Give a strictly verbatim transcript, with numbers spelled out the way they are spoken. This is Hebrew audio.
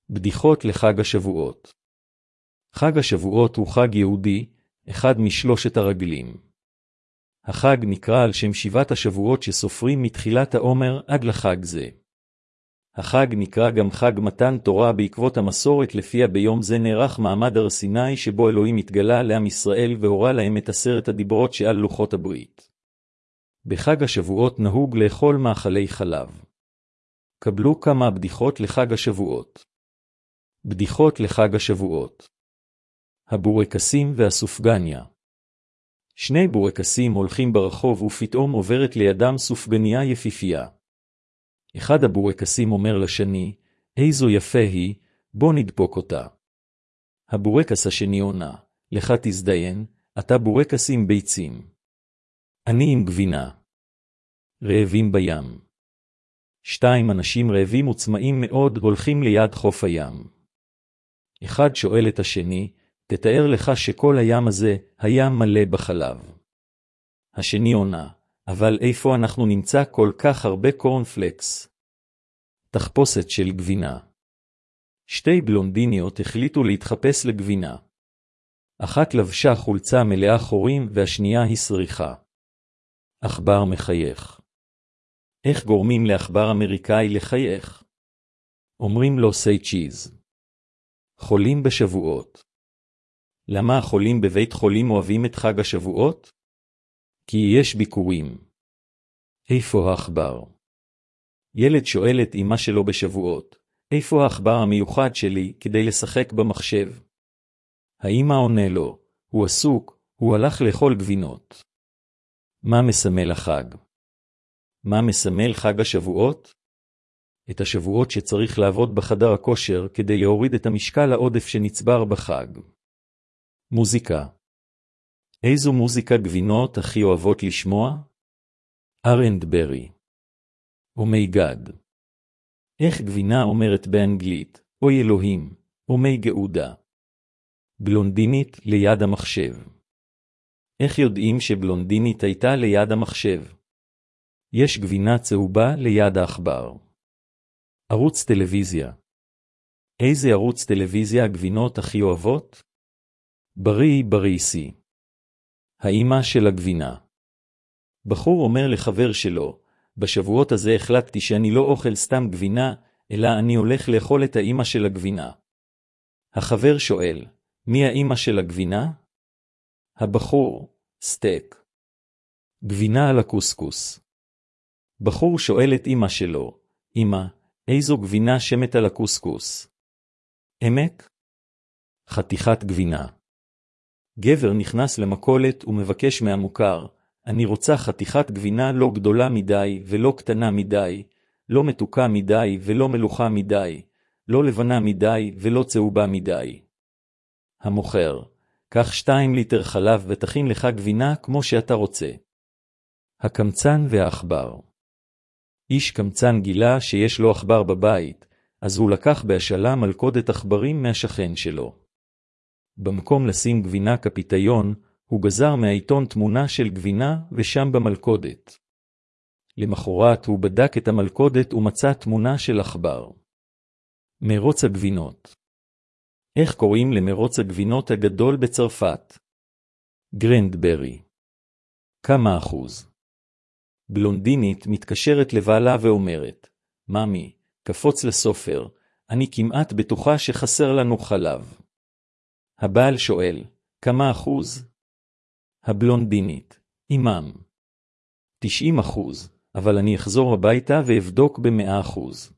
בדיחות לחג השבועות. חג השבועות הוא חג יהודי, אחד משלושת הרגלים. החג נקרא על שם שבעת השבועות שסופרים מתחילת העומר עד לחג זה. החג נקרא גם חג מתן תורה בעקבות המסורת לפיה ביום זה נערך מעמד הר סיני שבו אלוהים התגלה לעם ישראל והורה להם את עשרת הדיברות שעל לוחות הברית. בחג השבועות נהוג לאכול מאכלי חלב. קבלו כמה בדיחות לחג השבועות. בדיחות לחג השבועות. הבורקסים והסופגניה. שני בורקסים הולכים ברחוב ופתאום עוברת לידם סופגניה יפיפייה. אחד הבורקסים אומר לשני, איזו יפה היא, בוא נדפוק אותה. הבורקס השני עונה, לך תזדיין, אתה בורקס עם ביצים. אני עם גבינה. רעבים בים. שתיים אנשים רעבים וצמאים מאוד הולכים ליד חוף הים. אחד שואל את השני, תתאר לך שכל הים הזה היה מלא בחלב. השני עונה, אבל איפה אנחנו נמצא כל כך הרבה קורנפלקס? תחפושת של גבינה. שתי בלונדיניות החליטו להתחפש לגבינה. אחת לבשה חולצה מלאה חורים והשנייה היא סריחה. עכבר מחייך. איך גורמים לעכבר אמריקאי לחייך? אומרים לו say cheese. חולים בשבועות. למה החולים בבית חולים אוהבים את חג השבועות? כי יש ביקורים. איפה העכבר? ילד שואל את אמא שלו בשבועות, איפה העכבר המיוחד שלי כדי לשחק במחשב? האמא עונה לו, הוא עסוק, הוא הלך לאכול גבינות. מה מסמל החג? מה מסמל חג השבועות? את השבועות שצריך לעבוד בחדר הכושר כדי להוריד את המשקל העודף שנצבר בחג. מוזיקה. איזו מוזיקה גבינות הכי אוהבות לשמוע? אר אנד ברי. אומייגד. איך גבינה אומרת באנגלית, אוי אלוהים, אומי גאודה. בלונדינית ליד המחשב. איך יודעים שבלונדינית הייתה ליד המחשב? יש גבינה צהובה ליד העכבר. ערוץ טלוויזיה. איזה ערוץ טלוויזיה הגבינות הכי אוהבות? ברי בריסי. האמא של הגבינה. בחור אומר לחבר שלו, בשבועות הזה החלטתי שאני לא אוכל סתם גבינה, אלא אני הולך לאכול את האמא של הגבינה. החבר שואל, מי האמא של הגבינה? הבחור, סטייק. גבינה על הקוסקוס. בחור שואל את אמא שלו, אמא, איזו גבינה שמת על הקוסקוס? עמק? חתיכת גבינה. גבר נכנס למכולת ומבקש מהמוכר, אני רוצה חתיכת גבינה לא גדולה מדי ולא קטנה מדי, לא מתוקה מדי ולא מלוחה מדי, לא לבנה מדי ולא צהובה מדי. המוכר, קח שתיים ליטר חלב ותכין לך גבינה כמו שאתה רוצה. הקמצן והעכבר. איש קמצן גילה שיש לו עכבר בבית, אז הוא לקח בהשאלה מלכודת עכברים מהשכן שלו. במקום לשים גבינה כפיתיון, הוא גזר מהעיתון תמונה של גבינה ושם במלכודת. למחרת הוא בדק את המלכודת ומצא תמונה של עכבר. מרוץ הגבינות. איך קוראים למרוץ הגבינות הגדול בצרפת? גרנדברי. כמה אחוז? בלונדינית מתקשרת לבעלה ואומרת, ממי, קפוץ לסופר, אני כמעט בטוחה שחסר לנו חלב. הבעל שואל, כמה אחוז? הבלונדינית, אימם. תשעים אחוז, אבל אני אחזור הביתה ואבדוק במאה אחוז.